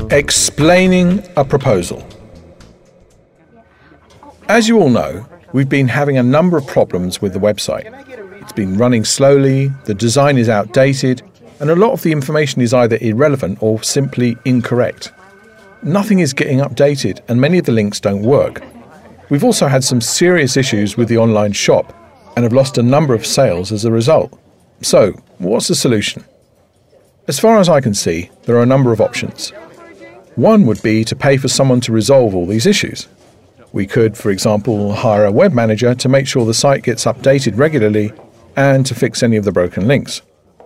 Explaining a proposal. As you all know, we've been having a number of problems with the website. It's been running slowly, the design is outdated, and a lot of the information is either irrelevant or simply incorrect. Nothing is getting updated and many of the links don't work. We've also had some serious issues with the online shop and have lost a number of sales as a result. So, what's the solution? As far as I can see, there are a number of options. One would be to pay for someone to resolve all these issues. We could, for example, hire a web manager to make sure the site gets updated regularly and to fix any of the broken links.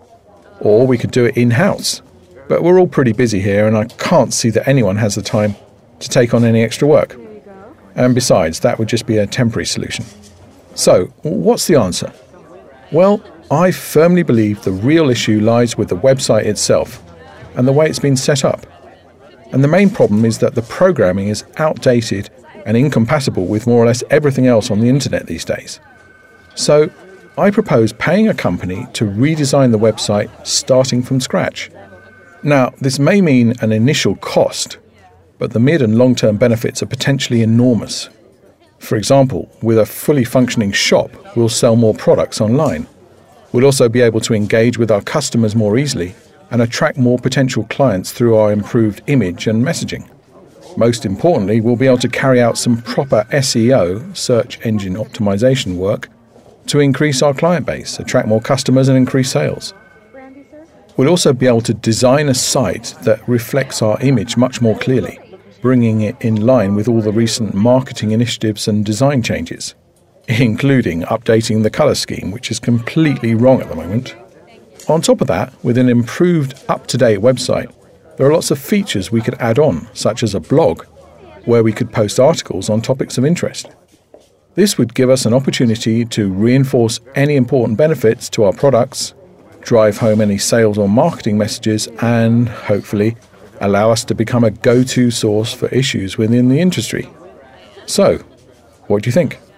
Or we could do it in-house. But we're all pretty busy here and I can't see that anyone has the time to take on any extra work. And besides, that would just be a temporary solution. So, what's the answer? Well, I firmly believe the real issue lies with the website itself and the way it's been set up. And the main problem is that the programming is outdated and incompatible with more or less everything else on the internet these days. So, I propose paying a company to redesign the website starting from scratch. Now, this may mean an initial cost, but the mid and long-term benefits are potentially enormous. For example, with a fully functioning shop, we'll sell more products online. We'll also be able to engage with our customers more easily and attract more potential clients through our improved image and messaging. Most importantly, we'll be able to carry out some proper SEO, search engine optimization work, to increase our client base, attract more customers and increase sales. We'll also be able to design a site that reflects our image much more clearly, bringing it in line with all the recent marketing initiatives and design changes, including updating the colour scheme, which is completely wrong at the moment. On top of that, with an improved, up-to-date website, there are lots of features we could add on, such as a blog, where we could post articles on topics of interest. This would give us an opportunity to reinforce any important benefits to our products, drive home any sales or marketing messages, and, hopefully, allow us to become a go-to source for issues within the industry. So, what do you think?